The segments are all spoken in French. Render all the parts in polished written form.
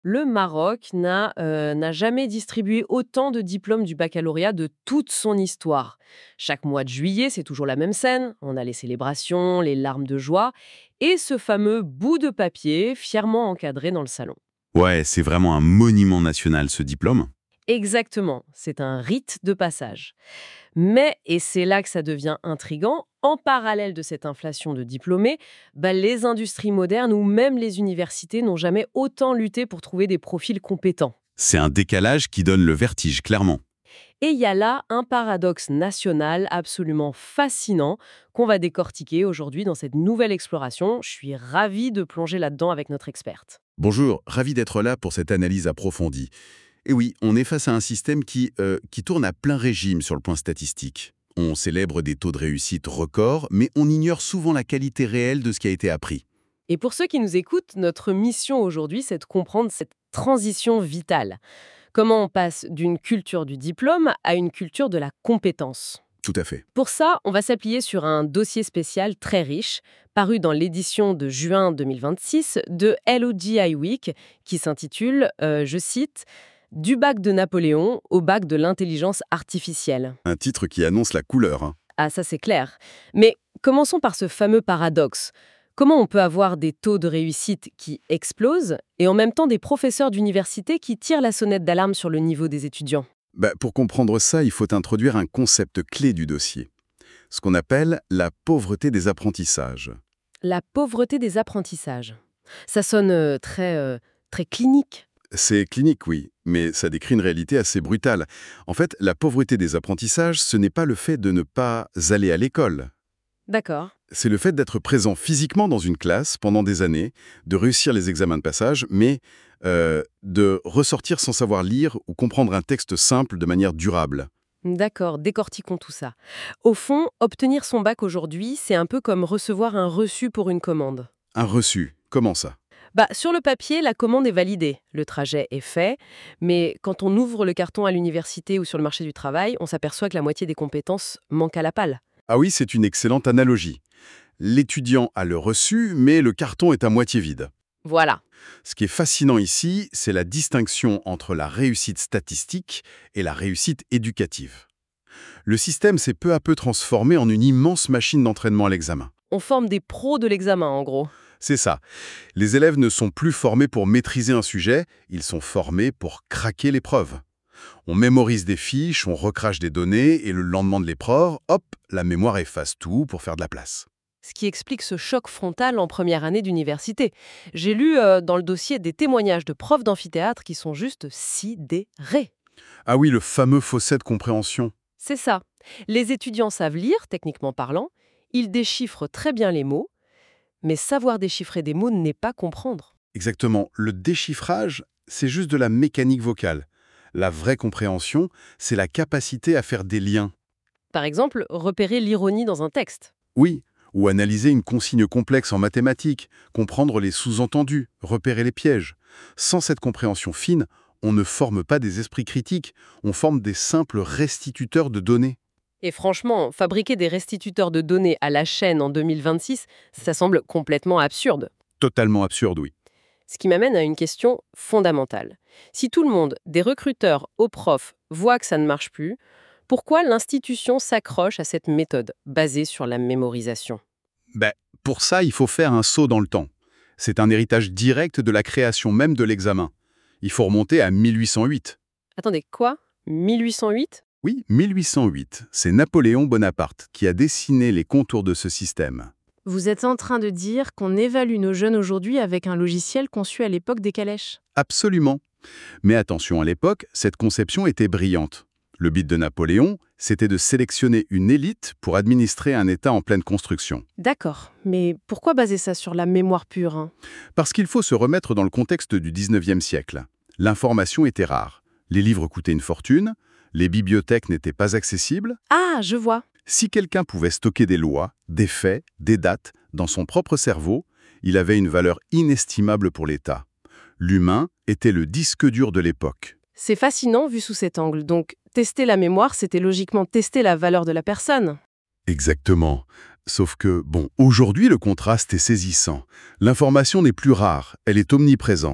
Le Maroc n'a jamais distribué autant de diplômes du baccalauréat de toute son histoire. Chaque mois de juillet, c'est toujours la même scène. On a les célébrations, les larmes de joie et ce fameux bout de papier fièrement encadré dans le salon. Ouais, c'est vraiment un monument national, ce diplôme. Exactement, c'est un rite de passage. Mais, et c'est là que ça devient intriguant, en parallèle de cette inflation de diplômés, les industries modernes ou même les universités n'ont jamais autant lutté pour trouver des profils compétents. C'est un décalage qui donne le vertige, clairement. Et il y a là un paradoxe national absolument fascinant qu'on va décortiquer aujourd'hui dans cette nouvelle exploration. Je suis ravie de plonger là-dedans avec notre experte. Bonjour, ravi d'être là pour cette analyse approfondie. Et oui, on est face à un système qui tourne à plein régime sur le point statistique. On célèbre des taux de réussite records, mais on ignore souvent la qualité réelle de ce qui a été appris. Et pour ceux qui nous écoutent, notre mission aujourd'hui, c'est de comprendre cette transition vitale. Comment on passe d'une culture du diplôme à une culture de la compétence. Tout à fait. Pour ça, on va s'appuyer sur un dossier spécial très riche, paru dans l'édition de juin 2026 de LOGI Week, qui s'intitule, je cite, Du bac de Napoléon au bac de l'intelligence artificielle. Un titre qui annonce la couleur, hein. Ah, ça c'est clair. Mais commençons par ce fameux paradoxe. Comment on peut avoir des taux de réussite qui explosent et en même temps des professeurs d'université qui tirent la sonnette d'alarme sur le niveau des étudiants? Pour comprendre ça, il faut introduire un concept clé du dossier. Ce qu'on appelle la pauvreté des apprentissages. La pauvreté des apprentissages. Ça sonne très clinique. C'est clinique, oui, mais ça décrit une réalité assez brutale. En fait, la pauvreté des apprentissages, ce n'est pas le fait de ne pas aller à l'école. D'accord. C'est le fait d'être présent physiquement dans une classe pendant des années, de réussir les examens de passage, mais de ressortir sans savoir lire ou comprendre un texte simple de manière durable. D'accord, décortiquons tout ça. Au fond, obtenir son bac aujourd'hui, c'est un peu comme recevoir un reçu pour une commande. Un reçu, comment ça? Sur le papier, la commande est validée, le trajet est fait, mais quand on ouvre le carton à l'université ou sur le marché du travail, on s'aperçoit que la moitié des compétences manquent à la palle. Ah oui, c'est une excellente analogie. L'étudiant a le reçu, mais le carton est à moitié vide. Voilà. Ce qui est fascinant ici, c'est la distinction entre la réussite statistique et la réussite éducative. Le système s'est peu à peu transformé en une immense machine d'entraînement à l'examen. On forme des pros de l'examen, en gros. C'est ça. Les élèves ne sont plus formés pour maîtriser un sujet, ils sont formés pour craquer l'épreuve. On mémorise des fiches, on recrache des données, et le lendemain de l'épreuve, hop, la mémoire efface tout pour faire de la place. Ce qui explique ce choc frontal en première année d'université. J'ai lu dans le dossier des témoignages de profs d'amphithéâtre qui sont juste sidérés. Ah oui, le fameux fossé de compréhension. C'est ça. Les étudiants savent lire, techniquement parlant, ils déchiffrent très bien les mots, mais savoir déchiffrer des mots n'est pas comprendre. Exactement. Le déchiffrage, c'est juste de la mécanique vocale. La vraie compréhension, c'est la capacité à faire des liens. Par exemple, repérer l'ironie dans un texte. Oui, ou analyser une consigne complexe en mathématiques, comprendre les sous-entendus, repérer les pièges. Sans cette compréhension fine, on ne forme pas des esprits critiques, on forme des simples restituteurs de données. Et franchement, fabriquer des restituteurs de données à la chaîne en 2026, ça semble complètement absurde. Totalement absurde, oui. Ce qui m'amène à une question fondamentale. Si tout le monde, des recruteurs aux profs, voit que ça ne marche plus, pourquoi l'institution s'accroche à cette méthode basée sur la mémorisation? Pour ça, il faut faire un saut dans le temps. C'est un héritage direct de la création même de l'examen. Il faut remonter à 1808. Attendez, quoi? 1808? Oui, 1808. C'est Napoléon Bonaparte qui a dessiné les contours de ce système. Vous êtes en train de dire qu'on évalue nos jeunes aujourd'hui avec un logiciel conçu à l'époque des calèches. Absolument. Mais attention, à l'époque, cette conception était brillante. Le but de Napoléon, c'était de sélectionner une élite pour administrer un État en pleine construction. D'accord, mais pourquoi baser ça sur la mémoire pure, hein? Parce qu'il faut se remettre dans le contexte du 19e siècle. L'information était rare. Les livres coûtaient une fortune, les bibliothèques n'étaient pas accessibles. Ah, je vois. Si quelqu'un pouvait stocker des lois, des faits, des dates dans son propre cerveau, il avait une valeur inestimable pour l'État. L'humain était le disque dur de l'époque. C'est fascinant vu sous cet angle. Donc, tester la mémoire, c'était logiquement tester la valeur de la personne. Exactement. Sauf que, aujourd'hui, le contraste est saisissant. L'information n'est plus rare, elle est omniprésente.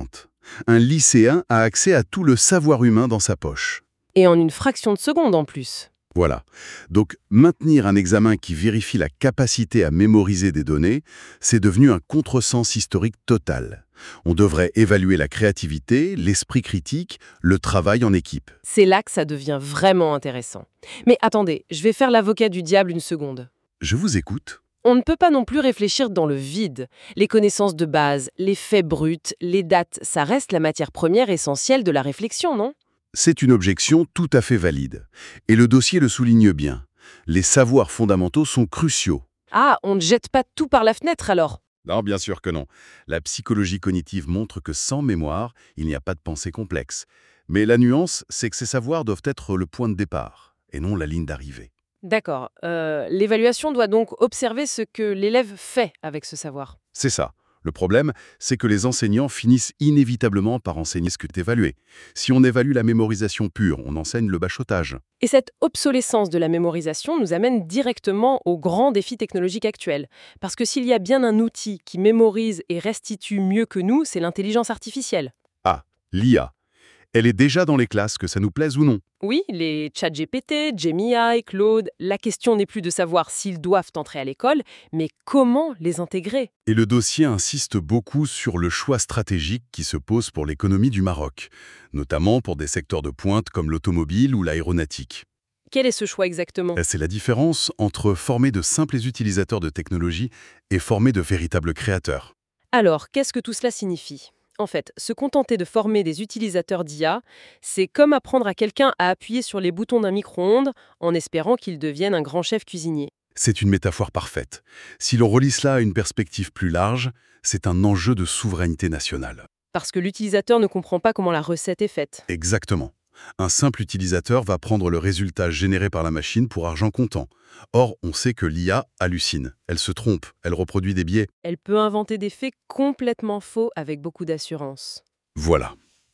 Un lycéen a accès à tout le savoir humain dans sa poche. Et en une fraction de seconde en plus. Voilà. Donc, maintenir un examen qui vérifie la capacité à mémoriser des données, c'est devenu un contresens historique total. On devrait évaluer la créativité, l'esprit critique, le travail en équipe. C'est là que ça devient vraiment intéressant. Mais attendez, je vais faire l'avocat du diable une seconde. Je vous écoute. On ne peut pas non plus réfléchir dans le vide. Les connaissances de base, les faits bruts, les dates, ça reste la matière première essentielle de la réflexion, non? C'est une objection tout à fait valide. Et le dossier le souligne bien. Les savoirs fondamentaux sont cruciaux. Ah, on ne jette pas tout par la fenêtre alors? Non, bien sûr que non. La psychologie cognitive montre que sans mémoire, il n'y a pas de pensée complexe. Mais la nuance, c'est que ces savoirs doivent être le point de départ, et non la ligne d'arrivée. D'accord. L'évaluation doit donc observer ce que l'élève fait avec ce savoir. C'est ça. Le problème, c'est que les enseignants finissent inévitablement par enseigner ce que tu évalué. Si on évalue la mémorisation pure, on enseigne le bachotage. Et cette obsolescence de la mémorisation nous amène directement aux grands défis technologiques actuels. Parce que s'il y a bien un outil qui mémorise et restitue mieux que nous, c'est l'intelligence artificielle. Ah, l'IA. Elle est déjà dans les classes, que ça nous plaise ou non. Oui, les ChatGPT, Gemini, Claude, la question n'est plus de savoir s'ils doivent entrer à l'école, mais comment les intégrer. Et le dossier insiste beaucoup sur le choix stratégique qui se pose pour l'économie du Maroc, notamment pour des secteurs de pointe comme l'automobile ou l'aéronautique. Quel est ce choix exactement? C'est la différence entre former de simples utilisateurs de technologie et former de véritables créateurs. Alors, qu'est-ce que tout cela signifie? En fait, se contenter de former des utilisateurs d'IA, c'est comme apprendre à quelqu'un à appuyer sur les boutons d'un micro-ondes en espérant qu'il devienne un grand chef cuisinier. C'est une métaphore parfaite. Si l'on relie cela à une perspective plus large, c'est un enjeu de souveraineté nationale. Parce que l'utilisateur ne comprend pas comment la recette est faite. Exactement. Un simple utilisateur va prendre le résultat généré par la machine pour argent comptant. Or, on sait que l'IA hallucine. Elle se trompe, elle reproduit des biais. Elle peut inventer des faits complètement faux avec beaucoup d'assurance. Voilà.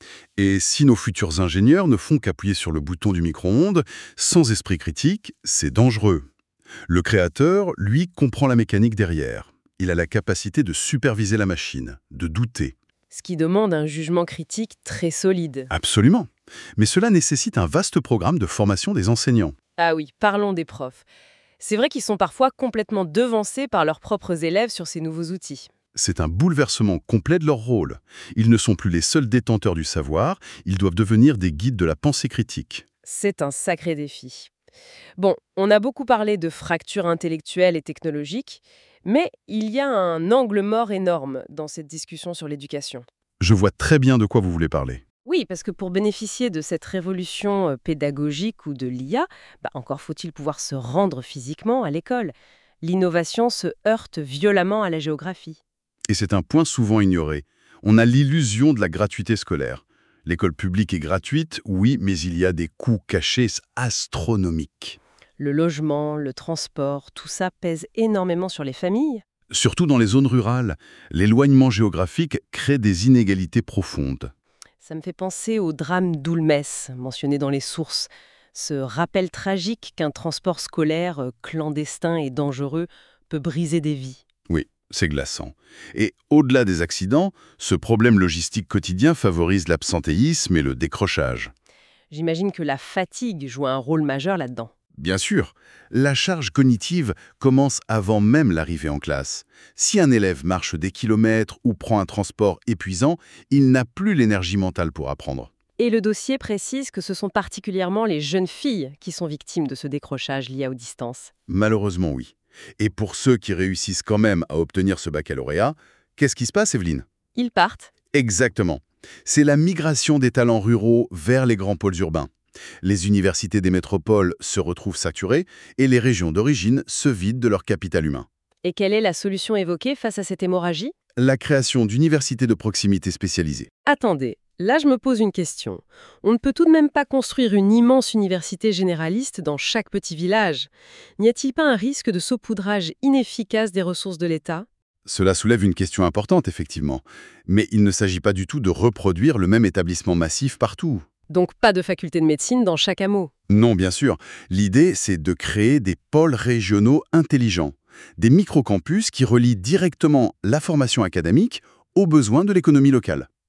Et si nos futurs ingénieurs ne font qu'appuyer sur le bouton du micro-ondes, sans esprit critique, c'est dangereux. Le créateur, lui, comprend la mécanique derrière. Il a la capacité de superviser la machine, de douter. Ce qui demande un jugement critique très solide. Absolument. Mais cela nécessite un vaste programme de formation des enseignants. Ah oui, parlons des profs. C'est vrai qu'ils sont parfois complètement devancés par leurs propres élèves sur ces nouveaux outils. C'est un bouleversement complet de leur rôle. Ils ne sont plus les seuls détenteurs du savoir, ils doivent devenir des guides de la pensée critique. C'est un sacré défi. Bon, on a beaucoup parlé de fractures intellectuelles et technologiques, mais il y a un angle mort énorme dans cette discussion sur l'éducation. Je vois très bien de quoi vous voulez parler. Oui, parce que pour bénéficier de cette révolution pédagogique ou de l'IA, encore faut-il pouvoir se rendre physiquement à l'école. L'innovation se heurte violemment à la géographie. Et c'est un point souvent ignoré. On a l'illusion de la gratuité scolaire. L'école publique est gratuite, oui, mais il y a des coûts cachés astronomiques. Le logement, le transport, tout ça pèse énormément sur les familles. Surtout dans les zones rurales, l'éloignement géographique crée des inégalités profondes. Ça me fait penser au drame d'Oulmès, mentionné dans les sources. Ce rappel tragique qu'un transport scolaire clandestin et dangereux peut briser des vies. Oui, c'est glaçant. Et au-delà des accidents, ce problème logistique quotidien favorise l'absentéisme et le décrochage. J'imagine que la fatigue joue un rôle majeur là-dedans. Bien sûr, la charge cognitive commence avant même l'arrivée en classe. Si un élève marche des kilomètres ou prend un transport épuisant, il n'a plus l'énergie mentale pour apprendre. Et le dossier précise que ce sont particulièrement les jeunes filles qui sont victimes de ce décrochage lié aux distances. Malheureusement, oui. Et pour ceux qui réussissent quand même à obtenir ce baccalauréat, qu'est-ce qui se passe, Evelyne? Ils partent. Exactement. C'est la migration des talents ruraux vers les grands pôles urbains. Les universités des métropoles se retrouvent saturées et les régions d'origine se vident de leur capital humain. Et quelle est la solution évoquée face à cette hémorragie? La création d'universités de proximité spécialisées. Attendez, là je me pose une question. On ne peut tout de même pas construire une immense université généraliste dans chaque petit village. N'y a-t-il pas un risque de saupoudrage inefficace des ressources de l'État? Cela soulève une question importante, effectivement. Mais il ne s'agit pas du tout de reproduire le même établissement massif partout. Donc pas de faculté de médecine dans chaque hameau. Non, bien sûr. L'idée, c'est de créer des pôles régionaux intelligents, des microcampus qui relient directement la formation académique aux besoins de l'économie locale.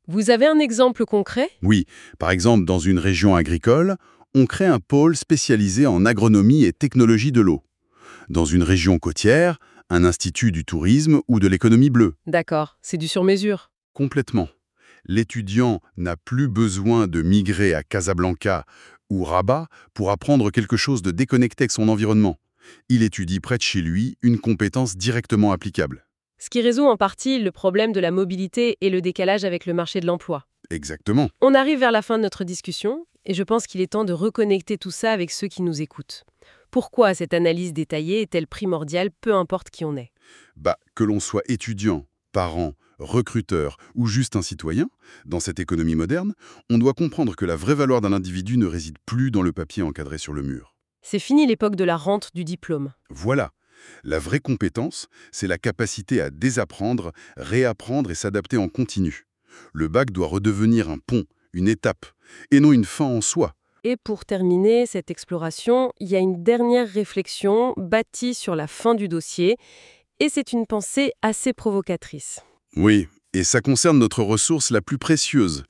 Vous avez un exemple concret? Oui, par exemple, dans une région agricole, on crée un pôle spécialisé en agronomie et technologie de l'eau. Dans une région côtière, un institut du tourisme ou de l'économie bleue. D'accord, c'est du sur-mesure. Complètement. L'étudiant n'a plus besoin de migrer à Casablanca ou Rabat pour apprendre quelque chose de déconnecté avec son environnement. Il étudie près de chez lui une compétence directement applicable. Ce qui résout en partie le problème de la mobilité et le décalage avec le marché de l'emploi. Exactement. On arrive vers la fin de notre discussion, et je pense qu'il est temps de reconnecter tout ça avec ceux qui nous écoutent. Pourquoi cette analyse détaillée est-elle primordiale, peu importe qui on est? Que l'on soit étudiant, parent, recruteur ou juste un citoyen, dans cette économie moderne, on doit comprendre que la vraie valeur d'un individu ne réside plus dans le papier encadré sur le mur. C'est fini l'époque de la rente du diplôme. Voilà. La vraie compétence, c'est la capacité à désapprendre, réapprendre et s'adapter en continu. Le bac doit redevenir un pont, une étape, et non une fin en soi. Et pour terminer cette exploration, il y a une dernière réflexion bâtie sur la fin du dossier, et c'est une pensée assez provocatrice. Oui, et ça concerne notre ressource la plus précieuse,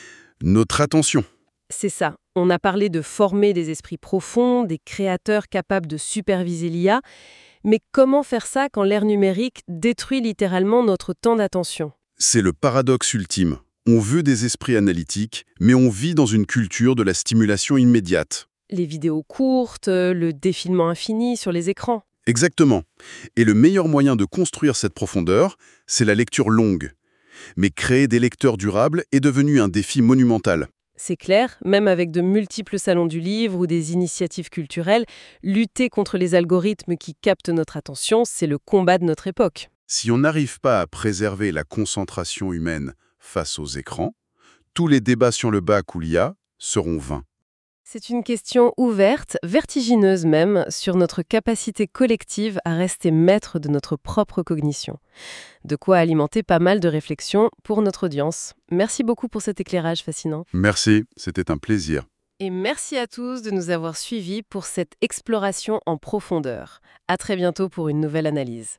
notre attention. C'est ça, on a parlé de former des esprits profonds, des créateurs capables de superviser l'IA, mais comment faire ça quand l'ère numérique détruit littéralement notre temps d'attention? C'est le paradoxe ultime. On veut des esprits analytiques, mais on vit dans une culture de la stimulation immédiate. Les vidéos courtes, le défilement infini sur les écrans. Exactement. Et le meilleur moyen de construire cette profondeur, c'est la lecture longue. Mais créer des lecteurs durables est devenu un défi monumental. C'est clair, même avec de multiples salons du livre ou des initiatives culturelles, lutter contre les algorithmes qui captent notre attention, c'est le combat de notre époque. Si on n'arrive pas à préserver la concentration humaine face aux écrans, tous les débats sur le bac ou l'IA seront vains. C'est une question ouverte, vertigineuse même, sur notre capacité collective à rester maître de notre propre cognition. De quoi alimenter pas mal de réflexions pour notre audience. Merci beaucoup pour cet éclairage fascinant. Merci, c'était un plaisir. Et merci à tous de nous avoir suivis pour cette exploration en profondeur. À très bientôt pour une nouvelle analyse.